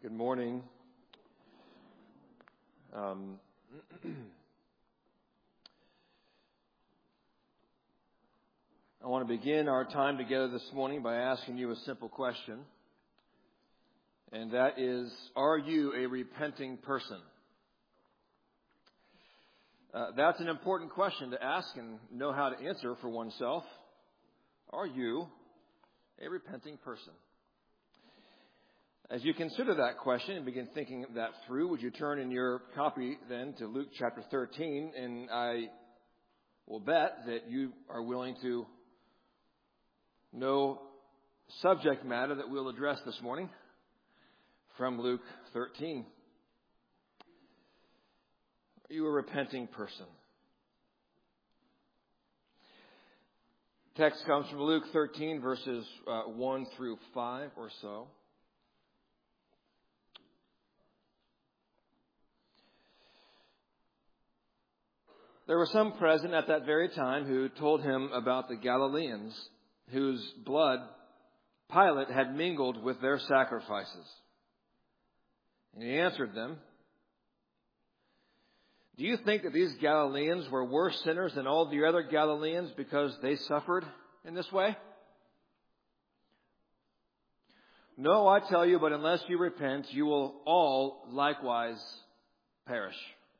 Good morning. I want to begin our time together this morning by asking you a simple question, and that is, are you a repenting person? That's an important question to ask and know how to answer for oneself. Are you a repenting person? As you consider that question and begin thinking that through, would you turn in your copy then to Luke chapter 13, and I will bet that you are willing to know subject matter that we'll address this morning from Luke 13. Are you a repenting person? Text comes from Luke 13, verses 1 through 5 or so. There were some present at that very time who told him about the Galileans whose blood Pilate had mingled with their sacrifices. And he answered them, "Do you think that these Galileans were worse sinners than all the other Galileans because they suffered in this way? No, I tell you, but unless you repent, you will all likewise perish.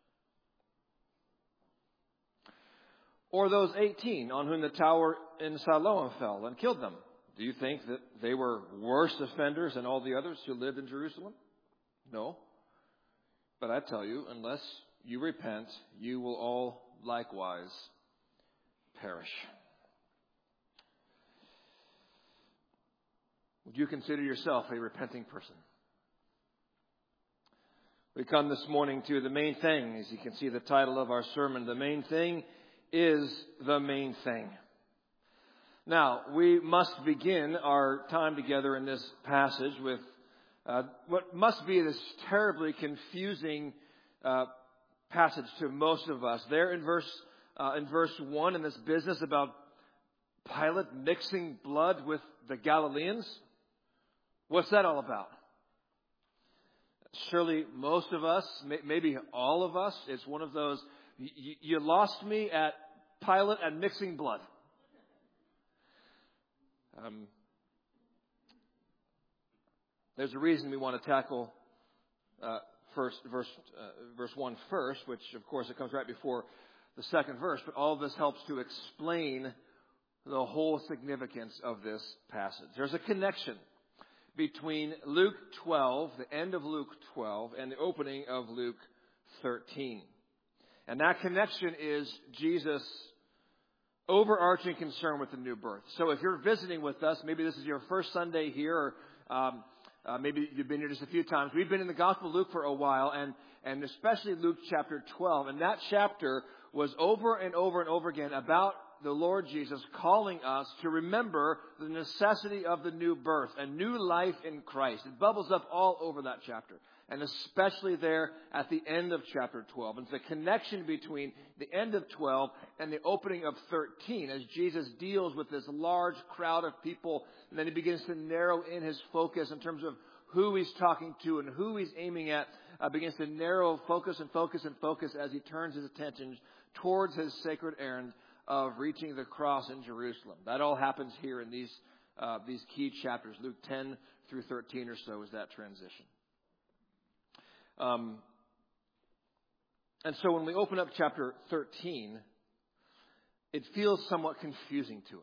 Or those 18 on whom the tower in Siloam fell and killed them. Do you think that they were worse offenders than all the others who lived in Jerusalem? No. But I tell you, unless you repent, you will all likewise perish." Would you consider yourself a repenting person? We come this morning to the main thing. As you can see, the title of our sermon, The Main Thing is the main thing. Now, we must begin our time together in this passage with what must be this terribly confusing passage to most of us. There in verse 1, in this business about Pilate mixing blood with the Galileans, what's that all about? Surely most of us, maybe all of us, it's one of those, you lost me at Pilate and mixing blood. There's a reason we want to tackle verse 1 first, which of course it comes right before the second verse, but all of this helps to explain the whole significance of this passage. There's a connection between Luke 12, the end of Luke 12, and the opening of Luke 13. And that connection is Jesus' overarching concern with the new birth. So if you're visiting with us, maybe this is your first Sunday here, or maybe you've been here just a few times. We've been in the Gospel of Luke for a while, and especially Luke chapter 12. And that chapter was over and over and over again about the Lord Jesus calling us to remember the necessity of the new birth, a new life in Christ. It bubbles up all over that chapter, and especially there at the end of chapter 12. And it's the connection between the end of 12 and the opening of 13 as Jesus deals with this large crowd of people, and then he begins to narrow in his focus in terms of who he's talking to and who he's aiming at, begins to narrow focus as he turns his attention towards his sacred errand of reaching the cross in Jerusalem. That all happens here in these key chapters. Luke 10 through 13 or so is that transition. And so when we open up chapter 13, it feels somewhat confusing to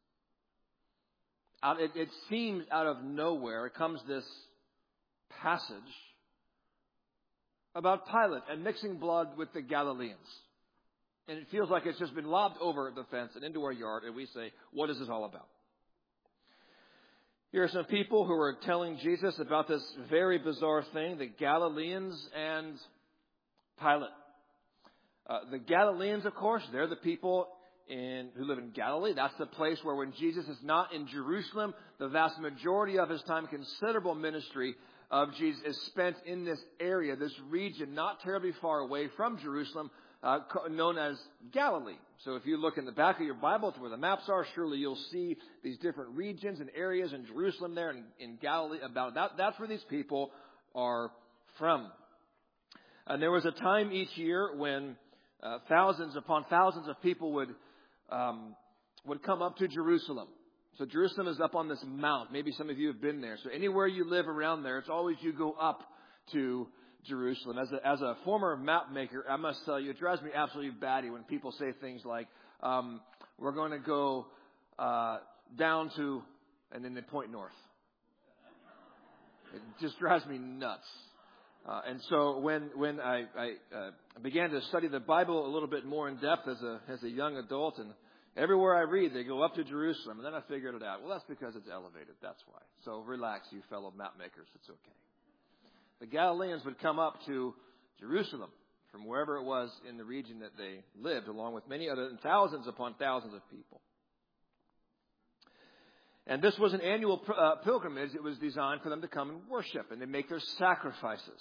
us. It seems out of nowhere, it comes this passage about Pilate and mixing blood with the Galileans. And it feels like it's just been lobbed over the fence and into our yard, and we say, what is this all about? Here are some people who are telling Jesus about this very bizarre thing, the Galileans and Pilate. The Galileans, of course, they're the people who live in Galilee. That's the place where when Jesus is not in Jerusalem, the vast majority of his time, considerable ministry of Jesus is spent in this area, this region, not terribly far away from Jerusalem, known as Galilee. So if you look in the back of your Bible to where the maps are, surely you'll see these different regions and areas in Jerusalem there and in Galilee about that. That's where these people are from. And there was a time each year when thousands upon thousands of people would come up to Jerusalem. So Jerusalem is up on this mount. Maybe some of you have been there. So anywhere you live around there, it's always you go up to Jerusalem. As a former map maker, I must tell you, it drives me absolutely batty when people say things like, we're going to go down to, and then they point north. It just drives me nuts. And so when I began to study the Bible a little bit more in depth as a young adult, and everywhere I read, they go up to Jerusalem. And then I figured it out. Well, that's because it's elevated. That's why. So relax, you fellow map makers. It's okay. The Galileans would come up to Jerusalem from wherever it was in the region that they lived, along with many other, thousands upon thousands of people. And this was an annual pilgrimage. It was designed for them to come and worship, and they make their sacrifices.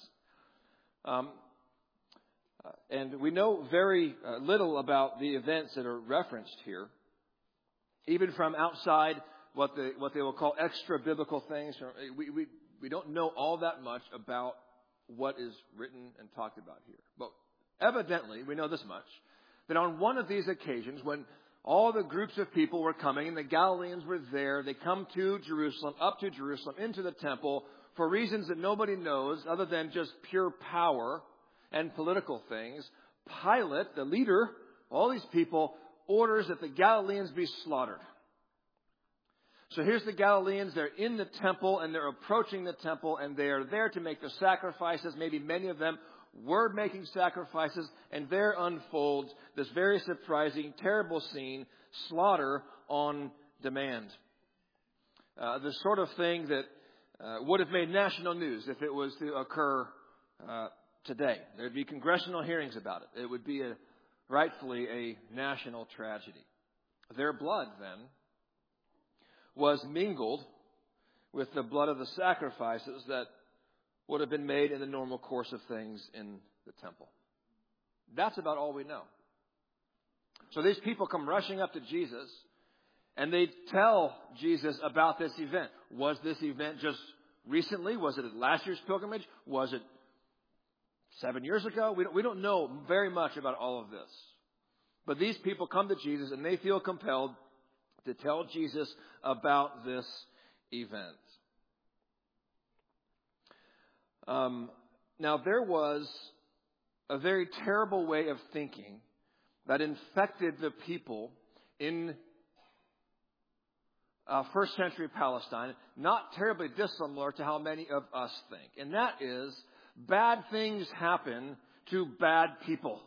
And we know very little about the events that are referenced here, even from outside what they will call extra biblical things. We don't know all that much about what is written and talked about here. But evidently, we know this much, that on one of these occasions, when all the groups of people were coming and the Galileans were there, they come to Jerusalem, up to Jerusalem, into the temple, for reasons that nobody knows other than just pure power and political things. Pilate, the leader, all these people, orders that the Galileans be slaughtered. So here's the Galileans, they're in the temple and they're approaching the temple and they are there to make the sacrifices. Maybe many of them were making sacrifices, and there unfolds this very surprising, terrible scene, slaughter on demand. The sort of thing that would have made national news if it was to occur today. There'd be congressional hearings about it. It would be rightfully a national tragedy. Their blood, then, was mingled with the blood of the sacrifices that would have been made in the normal course of things in the temple. That's about all we know. So these people come rushing up to Jesus, and they tell Jesus about this event. Was this event just recently? Was it at last year's pilgrimage? Was it 7 years ago? We don't know very much about all of this. But these people come to Jesus, and they feel compelled to tell Jesus about this event. Now, there was a very terrible way of thinking that infected the people in first century Palestine, not terribly dissimilar to how many of us think. And that is, bad things happen to bad people.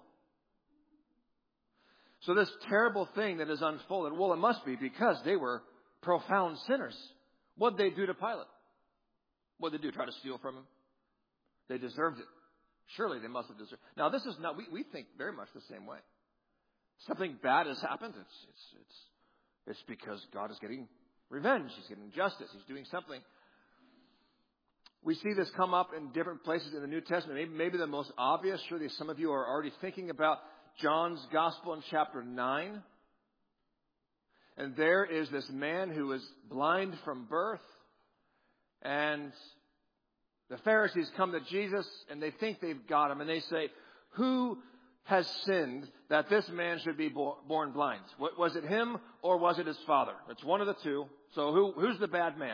So this terrible thing that is unfolded, well, it must be because they were profound sinners. What did they do to Pilate? What did they do? Try to steal from him? They deserved it. Surely they must have deserved it. Now, this is not, we think very much the same way. Something bad has happened. It's because God is getting revenge. He's getting justice. He's doing something. We see this come up in different places in the New Testament. Maybe the most obvious, surely some of you are already thinking about John's Gospel in chapter 9. And there is this man who is blind from birth. And the Pharisees come to Jesus and they think they've got him. And they say, who has sinned that this man should be born blind? Was it him or was it his father? It's one of the two. So who's the bad man?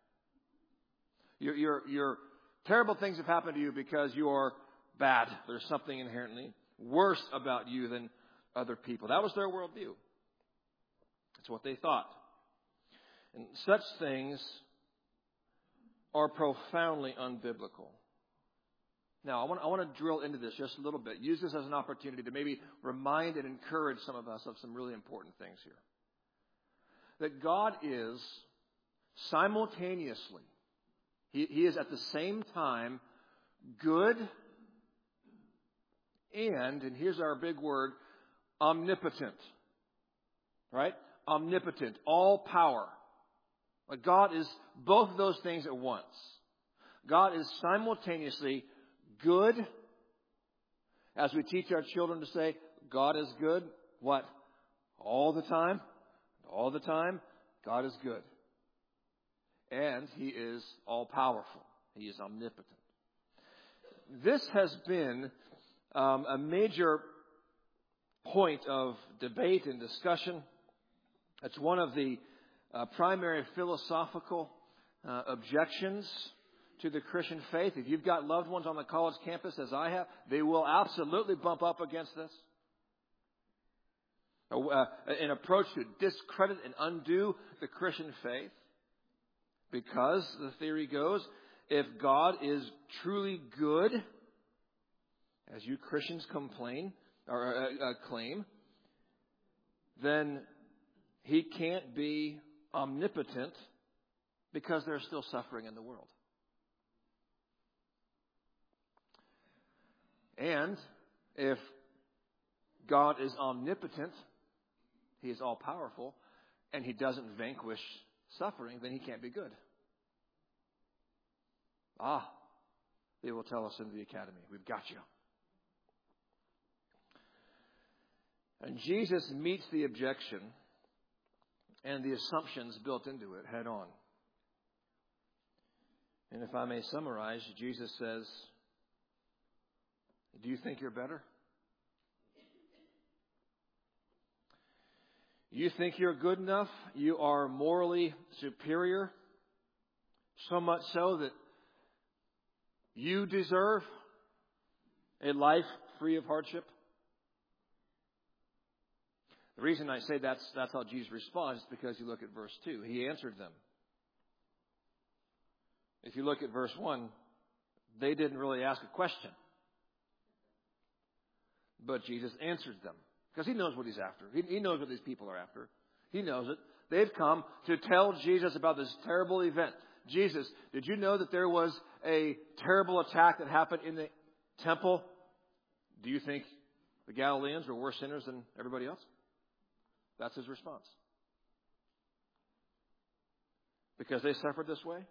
Your terrible things have happened to you because you're bad. There's something inherently worse about you than other people. That was their worldview. That's what they thought. And such things are profoundly unbiblical. Now, I want to drill into this just a little bit. Use this as an opportunity to maybe remind and encourage some of us of some really important things here. That God is simultaneously, He is at the same time good and here's our big word, omnipotent. Right? Omnipotent. All power. But God is both of those things at once. God is simultaneously good. As we teach our children to say, God is good. What? All the time? All the time, God is good. And He is all-powerful. He is omnipotent. this has been a major point of debate and discussion. It's one of the primary philosophical objections to the Christian faith. If you've got loved ones on the college campus, as I have, they will absolutely bump up against this. An approach to discredit and undo the Christian faith. Because, the theory goes, if God is truly good, as you Christians claim, then He can't be omnipotent because there's still suffering in the world. And if God is omnipotent, He is all-powerful, and He doesn't vanquish suffering, then He can't be good. They will tell us in the academy, we've got you. And Jesus meets the objection and the assumptions built into it head on. And if I may summarize, Jesus says, do you think you're better? You think you're good enough? You are morally superior? So much so that you deserve a life free of hardship? The reason I say that's how Jesus responds is because you look at verse 2. He answered them. If you look at verse 1, they didn't really ask a question. But Jesus answered them. Because He knows what He's after. He knows what these people are after. He knows it. They've come to tell Jesus about this terrible event. Jesus, did you know that there was a terrible attack that happened in the temple? Do you think the Galileans were worse sinners than everybody else? That's His response. Because they suffered this way?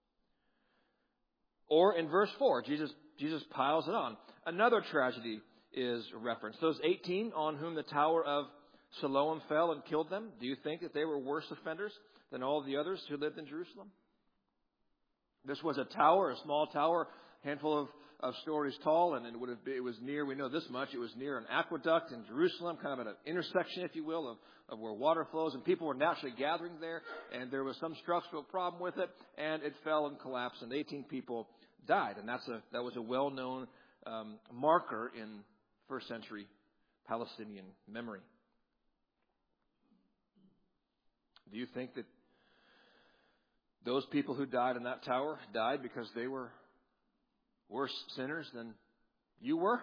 Or in verse 4, Jesus piles it on. Another tragedy is referenced. Those 18 on whom the tower of Siloam fell and killed them, do you think that they were worse offenders than all the others who lived in Jerusalem? This was a tower, a small tower, handful of stories tall, and it was near, we know this much, it was near an aqueduct in Jerusalem, kind of at an intersection, if you will, of where water flows, and people were naturally gathering there, and there was some structural problem with it, and it fell and collapsed, and 18 people died, and that was a well-known marker in first century Palestinian memory. Do you think that those people who died in that tower died because they were worse sinners than you were?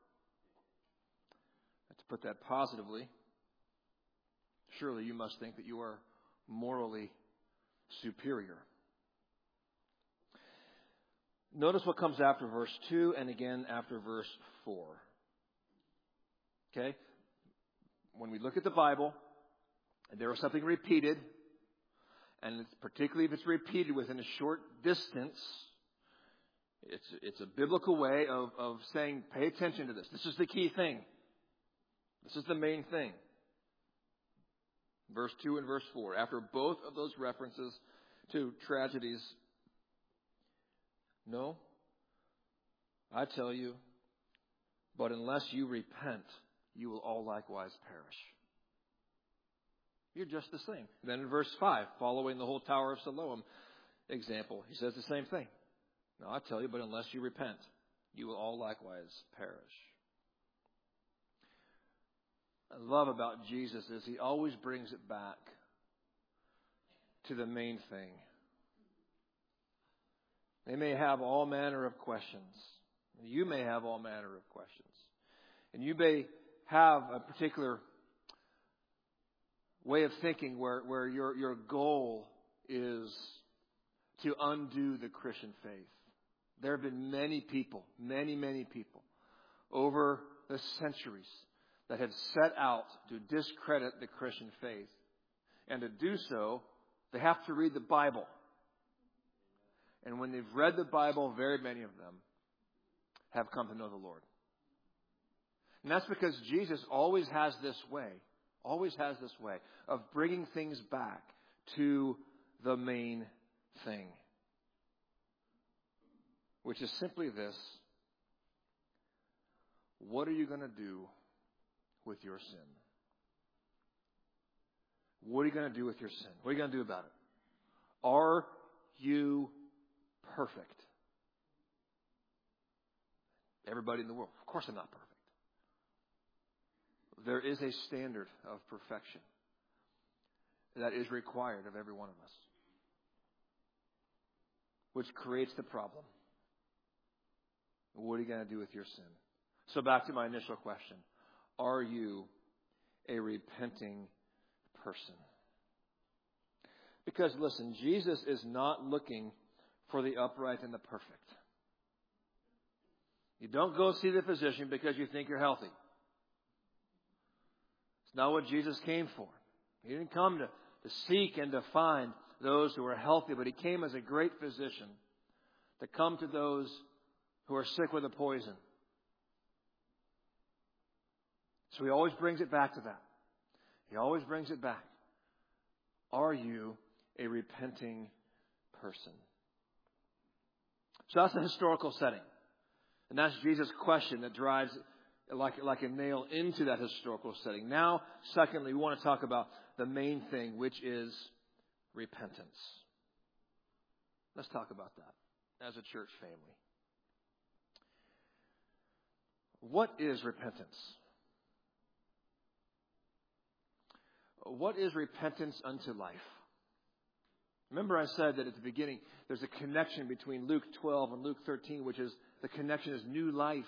To put that positively, surely you must think that you are morally superior. Notice what comes after verse 2 and again after verse 4. Okay? When we look at the Bible, and there is something repeated, and particularly if it's repeated within a short distance, it's a biblical way of saying, pay attention to this. This is the key thing. This is the main thing. Verse 2 and verse 4. After both of those references to tragedies, no, I tell you, but unless you repent, you will all likewise perish. You're just the same. Then in verse 5, following the whole Tower of Siloam example, he says the same thing. No, I tell you, but unless you repent, you will all likewise perish. I love about Jesus is He always brings it back to the main thing. They may have all manner of questions. You may have all manner of questions. And you may have a particular way of thinking where your goal is to undo the Christian faith. There have been many people, many people, over the centuries that have set out to discredit the Christian faith. And to do so, they have to read the Bible. And when they've read the Bible, very many of them have come to know the Lord. And that's because Jesus always has this way of bringing things back to the main thing, which is simply this: what are you going to do with your sin? What are you going to do with your sin? What are you going to do about it? Are you perfect? Everybody in the world. Of course I'm not perfect. There is a standard of perfection that is required of every one of us, which creates the problem. What are you going to do with your sin? So back to my initial question. Are you a repenting person? Because listen, Jesus is not looking for the upright and the perfect. You don't go see the physician because you think you're healthy. It's not what Jesus came for. He didn't come to seek and to find those who are healthy, but He came as a great physician to come to those who are sick with a poison. So He always brings it back to that. He always brings it back. Are you a repenting person? So that's the historical setting. And that's Jesus' question that drives like a nail into that historical setting. Now, secondly, we want to talk about the main thing, which is repentance. Let's talk about that as a church family. What is repentance? What is repentance unto life? Remember I said that at the beginning, there's a connection between Luke 12 and Luke 13, which is the connection is new life.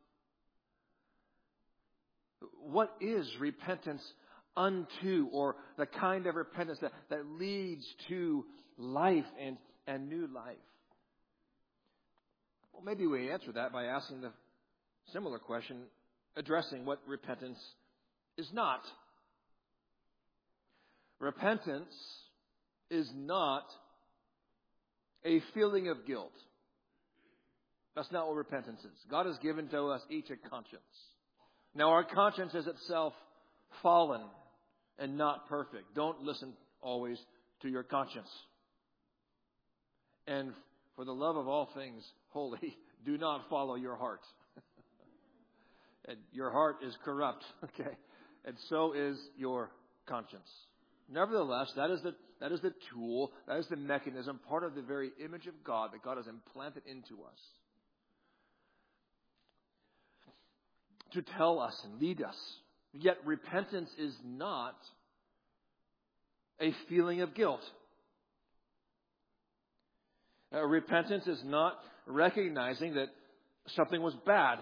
What is repentance unto, or the kind of repentance that leads to life and new life? Well, maybe we answer that by asking the similar question, addressing what repentance is not. Repentance is not a feeling of guilt. That's not what repentance is. God has given to us each a conscience. Now, our conscience is itself fallen and not perfect. Don't listen always to your conscience. And for the love of all things holy, do not follow your heart. And your heart is corrupt, okay? And so is your conscience. Nevertheless, that is the tool, that is the mechanism, part of the very image of God that God has implanted into us to tell us and lead us. Yet repentance is not a feeling of guilt. Repentance is not recognizing that something was bad.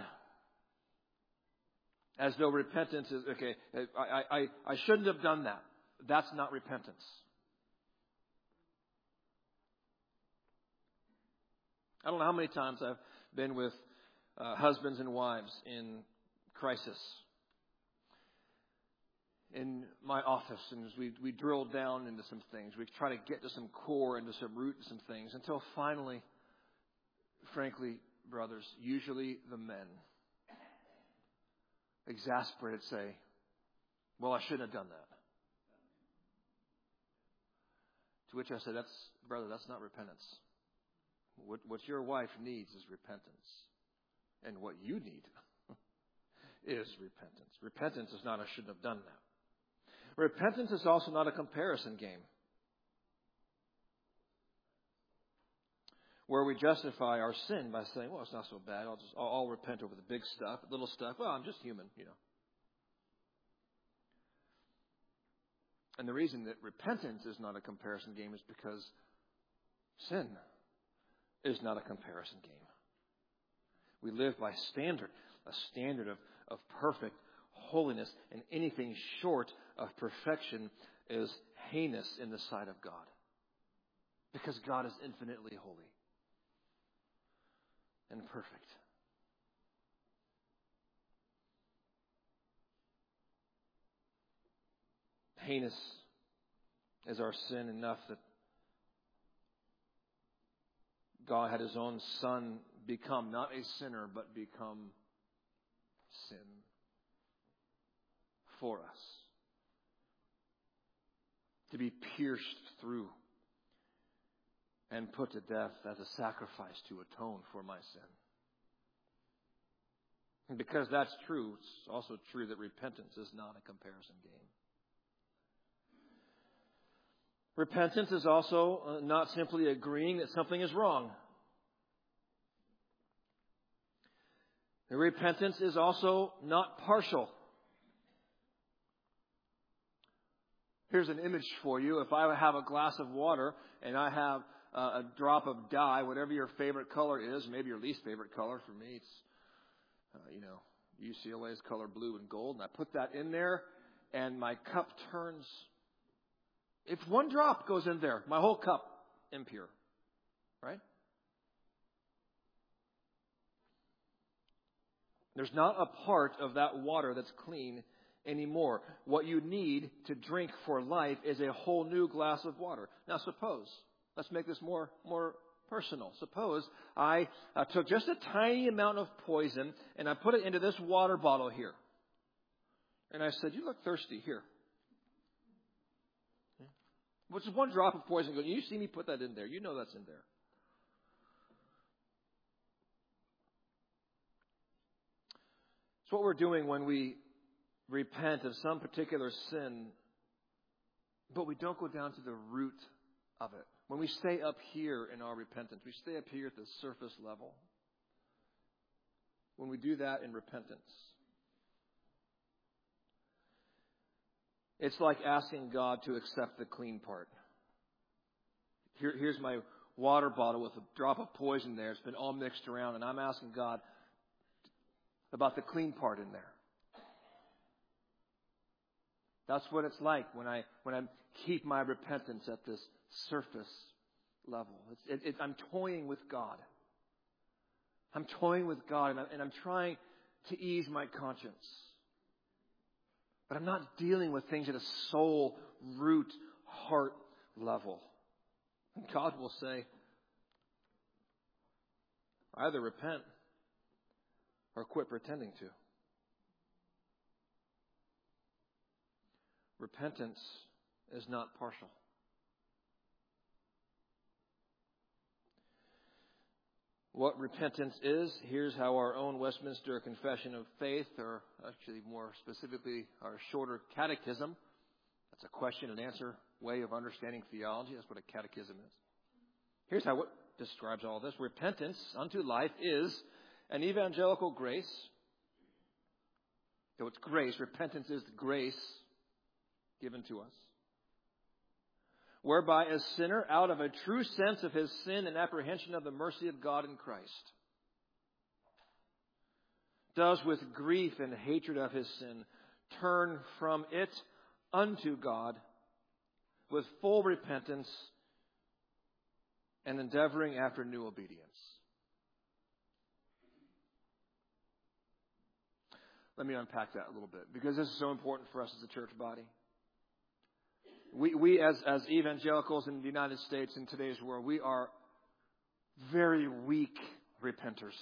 As though repentance is, okay, I shouldn't have done that. That's not repentance. I don't know how many times I've been with husbands and wives in crisis in my office, and as we drill down into some things, we try to get to some core, into some root, some things, until finally, frankly, brothers, usually the men, exasperated, say, well, I shouldn't have done that. To which I said, brother, that's not repentance. What your wife needs is repentance. And what you need is repentance. Repentance is not, I shouldn't have done that. Repentance is also not a comparison game, where we justify our sin by saying, well, it's not so bad. I'll repent over the big stuff, little stuff. Well, I'm just human, And the reason that repentance is not a comparison game is because sin is not a comparison game. We live by standard, a standard of perfect holiness, and anything short of perfection is heinous in the sight of God. Because God is infinitely holy and perfect. Heinous is our sin enough that God had His own Son become, not a sinner, but become sin for us. To be pierced through and put to death as a sacrifice to atone for my sin. And because that's true, it's also true that repentance is not a comparison game. Repentance is also not simply agreeing that something is wrong. Repentance is also not partial. Here's an image for you. If I have a glass of water and I have a drop of dye, whatever your favorite color is, maybe your least favorite color, for me it's, UCLA's color blue and gold, and I put that in there and my cup turns. If one drop goes in there, my whole cup impure, right? There's not a part of that water that's clean anymore. What you need to drink for life is a whole new glass of water. Now suppose, let's make this more personal. Suppose I took just a tiny amount of poison and I put it into this water bottle here. And I said, you look thirsty here. Which is one drop of poison. You see me put that in there. You know that's in there. It's what we're doing when we repent of some particular sin, but we don't go down to the root of it. When we stay up here in our repentance, we stay up here at the surface level. When we do that in repentance, it's like asking God to accept the clean part. Here's my water bottle with a drop of poison there. It's been all mixed around, and I'm asking God about the clean part in there. That's what it's like when I keep my repentance at this surface level. I'm toying with God. I'm toying with God, and I'm trying to ease my conscience. But I'm not dealing with things at a soul, root, heart level. And God will say, either repent or quit pretending to. Repentance is not partial. What repentance is, here's how our own Westminster Confession of Faith, or actually more specifically our shorter catechism, that's a question and answer way of understanding theology. That's what a catechism is. Here's how it describes all this. Repentance unto life is an evangelical grace. So it's grace. Repentance is the grace given to us, whereby a sinner, out of a true sense of his sin and apprehension of the mercy of God in Christ, does with grief and hatred of his sin turn from it unto God with full repentance and endeavoring after new obedience. Let me unpack that a little bit, because this is so important for us as a church body. We as evangelicals in the United States in today's world, we are very weak repenters.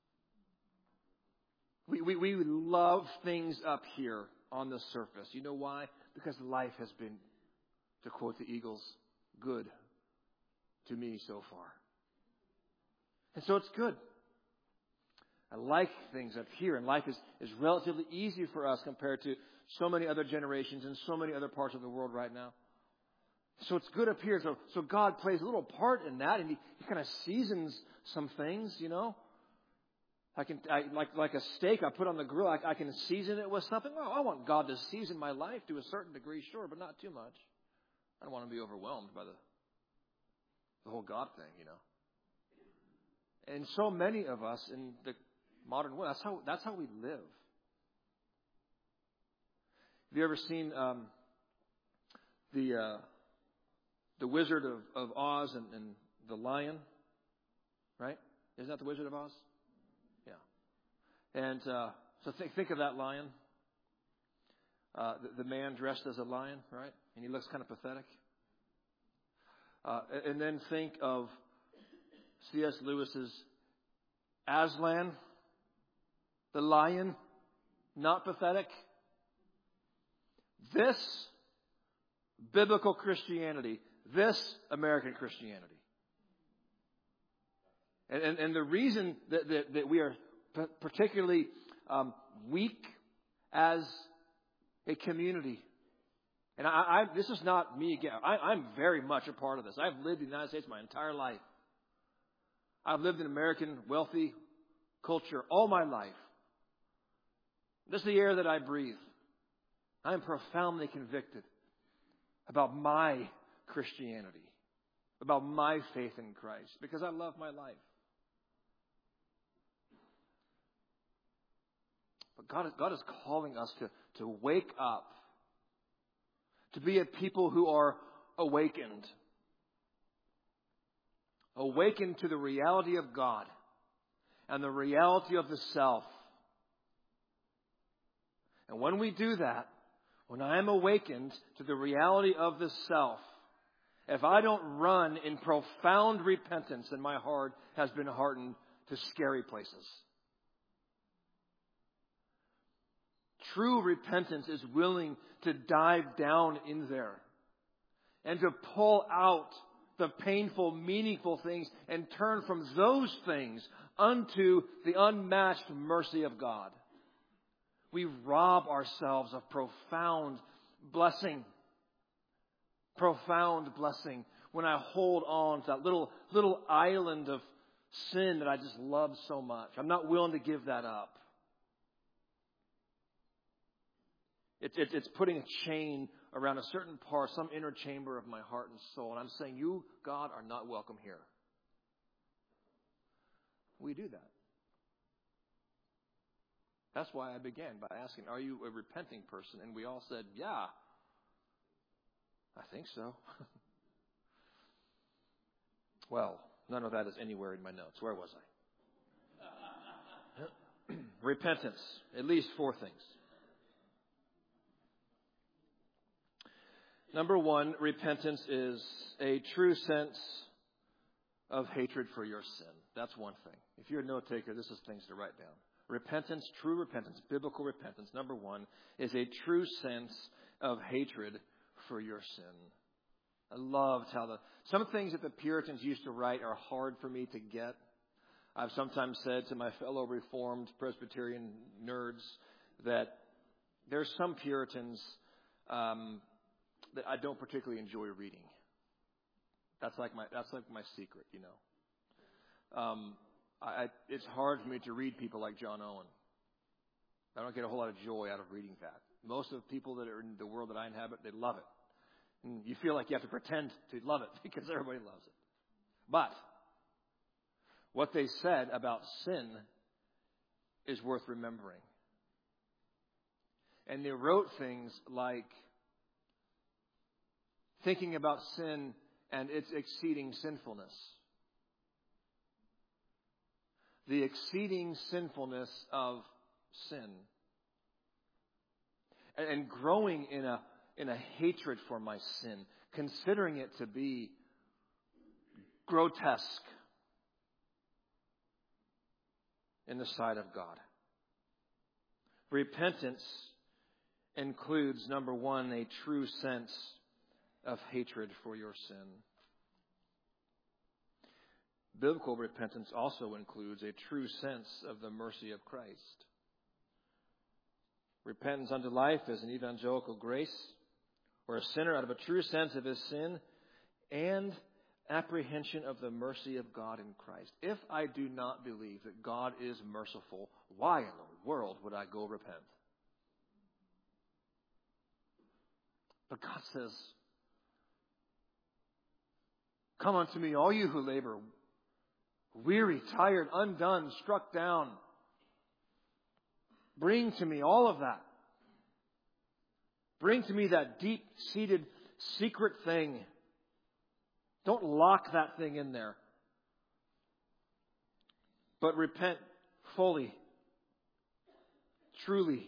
We love things up here on the surface. You know why? Because life has been, to quote the Eagles, good to me so far. And so it's good. I like things up here, and life is relatively easy for us compared to so many other generations in so many other parts of the world right now. So it's good up here. So God plays a little part in that, and He kind of seasons some things, you know. Like a steak I put on the grill, I can season it with something. Well, I want God to season my life to a certain degree, sure, but not too much. I don't want to be overwhelmed by the whole God thing, you know. And so many of us in the modern world, that's how we live. Have you ever seen the Wizard of Oz and the Lion? Right? Isn't that the Wizard of Oz? Yeah. And so think of that lion. The man dressed as a lion, right? And he looks kind of pathetic. And then think of C.S. Lewis's Aslan, the lion, not pathetic. This biblical Christianity, this American Christianity. And the reason that we are particularly weak as a community. And this is not me again. I'm very much a part of this. I've lived in the United States my entire life. I've lived in American wealthy culture all my life. This is the air that I breathe. I am profoundly convicted about my Christianity, about my faith in Christ, because I love my life. But God is calling us to wake up, to be a people who are awakened. Awakened to the reality of God and the reality of the self. And when we do that, when I am awakened to the reality of the self, if I don't run in profound repentance, then my heart has been hardened to scary places. True repentance is willing to dive down in there and to pull out the painful, meaningful things and turn from those things unto the unmatched mercy of God. We rob ourselves of profound blessing. Profound blessing when I hold on to that little island of sin that I just love so much. I'm not willing to give that up. It's putting a chain around a certain part, some inner chamber of my heart and soul. And I'm saying, you, God, are not welcome here. We do that. That's why I began by asking, are you a repenting person? And we all said, yeah, I think so. Well, none of that is anywhere in my notes. Where was I? Repentance. At least 4 things. Number 1, repentance is a true sense of hatred for your sin. That's one thing. If you're a note taker, this is things to write down. Repentance, true repentance, biblical repentance, number 1, is a true sense of hatred for your sin. I loved how some things that the Puritans used to write are hard for me to get. I've sometimes said to my fellow Reformed Presbyterian nerds that there's some Puritans that I don't particularly enjoy reading. That's like my secret, you know. It's hard for me to read people like John Owen. I don't get a whole lot of joy out of reading that. Most of the people that are in the world that I inhabit, they love it. And you feel like you have to pretend to love it because everybody loves it. But what they said about sin is worth remembering. And they wrote things like thinking about sin and its exceeding sinfulness. The exceeding sinfulness of sin. And growing in a hatred for my sin, considering it to be grotesque in the sight of God. Repentance includes, number 1, a true sense of hatred for your sin. Biblical repentance also includes a true sense of the mercy of Christ. Repentance unto life is an evangelical grace, where a sinner out of a true sense of his sin and apprehension of the mercy of God in Christ. If I do not believe that God is merciful, why in the world would I go repent? But God says, come unto me, all you who labor, weary, tired, undone, struck down. Bring to me all of that. Bring to me that deep-seated secret thing. Don't lock that thing in there. But repent fully, truly,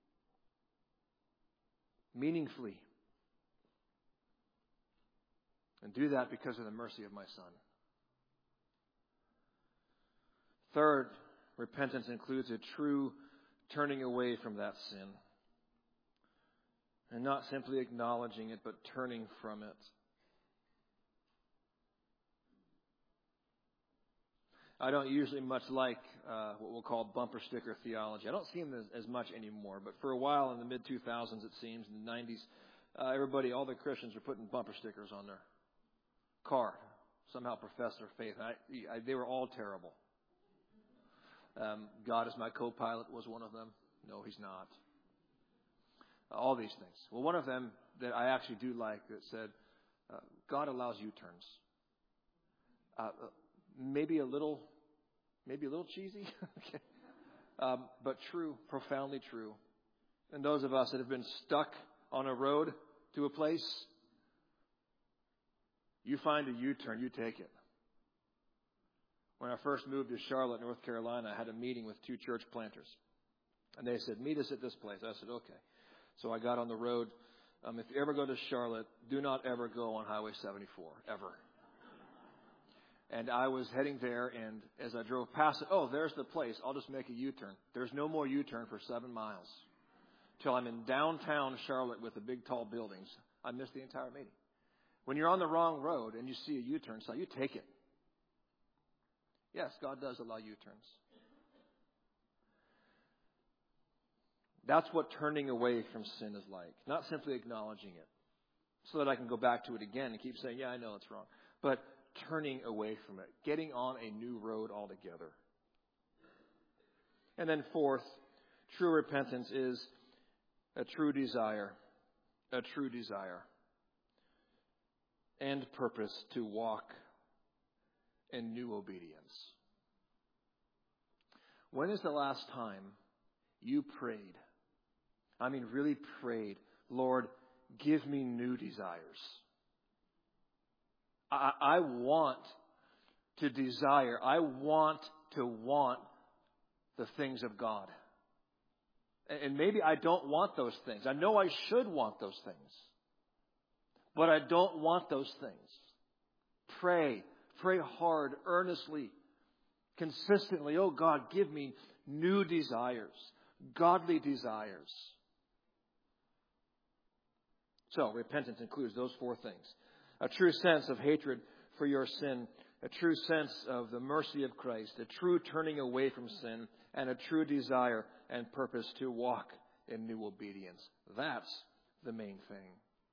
meaningfully. And do that because of the mercy of my Son. Third, repentance includes a true turning away from that sin. And not simply acknowledging it, but turning from it. I don't usually much like what we'll call bumper sticker theology. I don't see them as much anymore, but for a while in the mid-2000s, it seems, in the 90s, everybody, all the Christians were putting bumper stickers on their car. Somehow profess their faith. They were all terrible. God is my co-pilot was one of them. No, he's not. All these things. Well, one of them that I actually do like that said, God allows U-turns. Maybe a little cheesy, but true, profoundly true. And those of us that have been stuck on a road to a place, you find a U-turn, you take it. When I first moved to Charlotte, North Carolina, I had a meeting with 2 church planters. And they said, meet us at this place. I said, okay. So I got on the road. If you ever go to Charlotte, do not ever go on Highway 74, ever. And I was heading there, and as I drove past it, oh, there's the place. I'll just make a U-turn. There's no more U-turn for 7 miles. Till I'm in downtown Charlotte with the big, tall buildings. I missed the entire meeting. When you're on the wrong road and you see a U-turn sign, you take it. Yes, God does allow U-turns. That's what turning away from sin is like. Not simply acknowledging it so that I can go back to it again and keep saying, yeah, I know it's wrong. But turning away from it, getting on a new road altogether. And then fourth, true repentance is a true desire and purpose to walk in new obedience. When is the last time you prayed? I mean, really prayed, Lord, give me new desires. I want to desire. I want to want the things of God. And maybe I don't want those things. I know I should want those things. But I don't want those things. Pray. Pray hard, earnestly, consistently. Oh God, give me new desires, godly desires. So, repentance includes those 4 things. A true sense of hatred for your sin, a true sense of the mercy of Christ, a true turning away from sin, and a true desire and purpose to walk in new obedience. That's the main thing.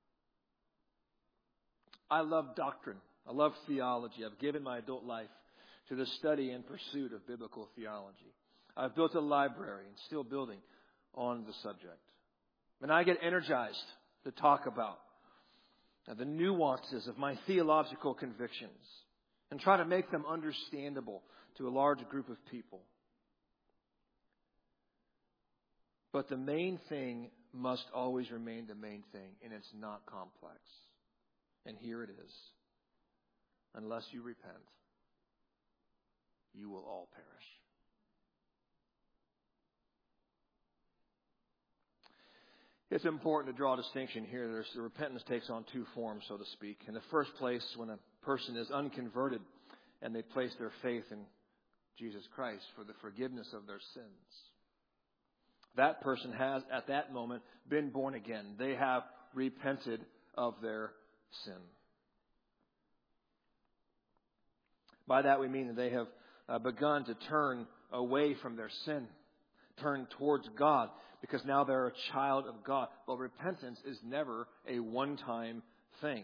I love doctrine. I love theology. I've given my adult life to the study and pursuit of biblical theology. I've built a library and still building on the subject. And I get energized to talk about the nuances of my theological convictions and try to make them understandable to a large group of people. But the main thing must always remain the main thing, and it's not complex. And here it is. Unless you repent, you will all perish. It's important to draw a distinction here. Repentance takes on 2 forms, so to speak. In the first place, when a person is unconverted and they place their faith in Jesus Christ for the forgiveness of their sins, that person has, at that moment, been born again. They have repented of their sin. By that we mean that they have begun to turn away from their sin, turn towards God, because now they're a child of God. But repentance is never a one-time thing.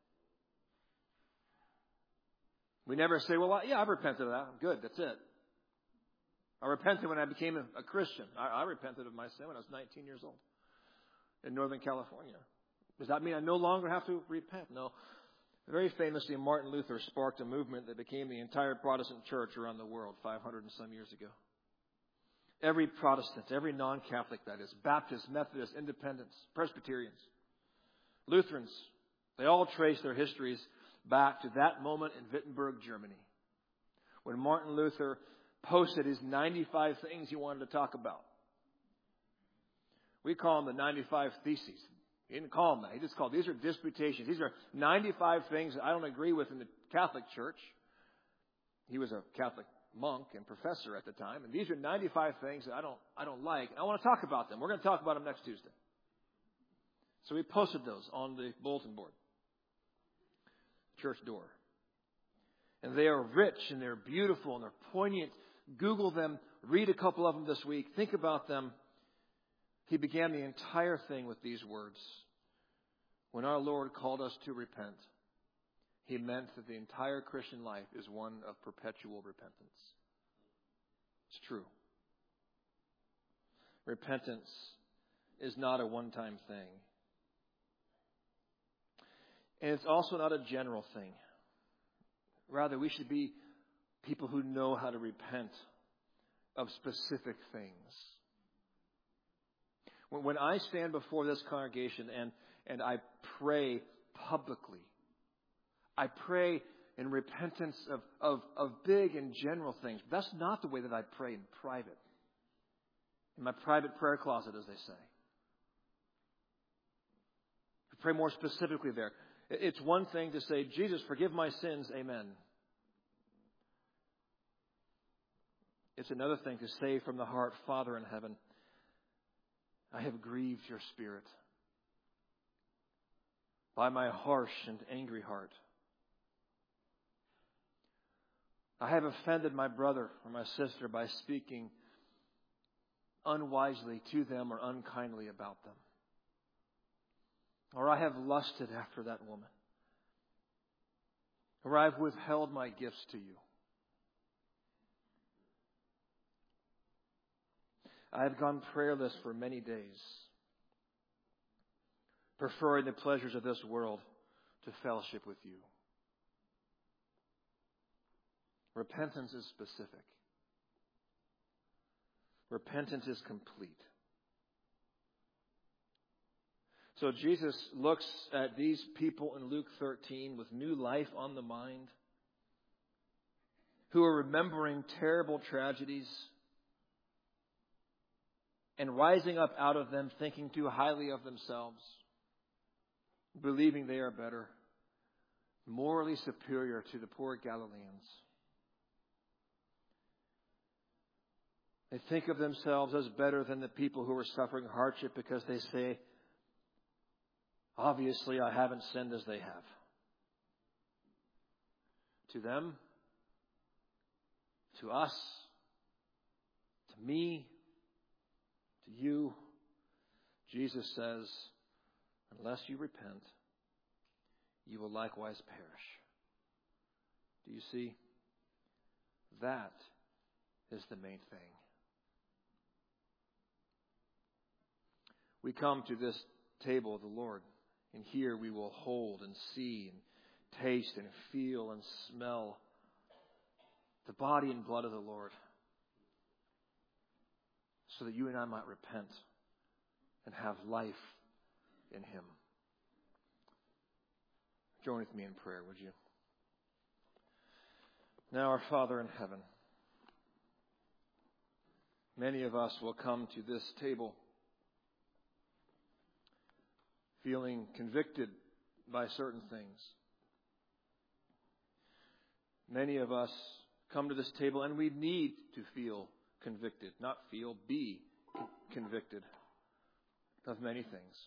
We never say, well, yeah, I've repented of that. I'm good, that's it. I repented when I became a Christian. I repented of my sin when I was 19 years old in Northern California. Does that mean I no longer have to repent? No. Very famously, Martin Luther sparked a movement that became the entire Protestant church around the world 500 and some years ago. Every Protestant, every non-Catholic, that is, Baptists, Methodists, Independents, Presbyterians, Lutherans, they all trace their histories back to that moment in Wittenberg, Germany, when Martin Luther posted his 95 things he wanted to talk about. We call them the 95 Theses. He didn't call them that. He just called, these are disputations. These are 95 things that I don't agree with in the Catholic Church. He was a Catholic monk and professor at the time. And these are 95 things that I don't like. I want to talk about them. We're going to talk about them next Tuesday. So we posted those on the bulletin board, church door. And they are rich and they're beautiful and they're poignant. Google them. Read a couple of them this week. Think about them. He began the entire thing with these words. When our Lord called us to repent, He meant that the entire Christian life is one of perpetual repentance. It's true. Repentance is not a one-time thing. And it's also not a general thing. Rather, we should be people who know how to repent of specific things. When I stand before this congregation and I pray publicly, I pray in repentance of big and general things. But that's not the way that I pray in private. In my private prayer closet, as they say. I pray more specifically there. It's one thing to say, Jesus, forgive my sins, amen. It's another thing to say from the heart, Father in heaven, I have grieved your Spirit by my harsh and angry heart. I have offended my brother or my sister by speaking unwisely to them or unkindly about them. Or I have lusted after that woman. Or I've withheld my gifts to you. I have gone prayerless for many days, preferring the pleasures of this world to fellowship with you. Repentance is specific. Repentance is complete. So Jesus looks at these people in Luke 13 with new life on the mind, who are remembering terrible tragedies and rising up out of them thinking too highly of themselves, believing they are better, morally superior to the poor Galileans. They think of themselves as better than the people who are suffering hardship because they say, obviously I haven't sinned as they have. To them, to us, to me, to you, Jesus says, unless you repent, you will likewise perish. Do you see? That is the main thing. We come to this table of the Lord, and here we will hold and see and taste and feel and smell the body and blood of the Lord, so that you and I might repent and have life in Him. Join with me in prayer, would you? Now, our Father in heaven, many of us will come to this table feeling convicted by certain things. Many of us come to this table and we need to feel convicted, not feel, be convicted of many things.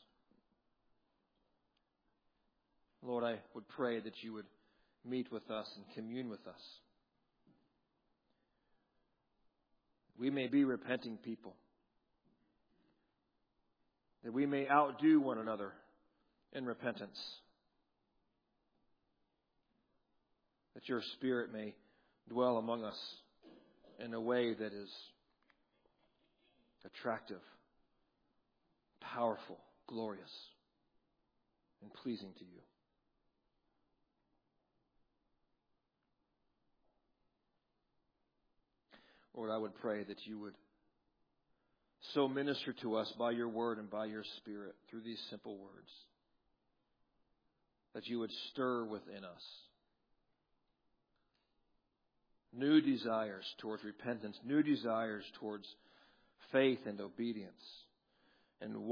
Lord, I would pray that you would meet with us and commune with us. We may be repenting people. That we may outdo one another in repentance. That your Spirit may dwell among us in a way that is attractive, powerful, glorious, and pleasing to you. Lord, I would pray that you would so minister to us by your word and by your Spirit through these simple words, that you would stir within us new desires towards repentance, new desires towards faith and obedience, and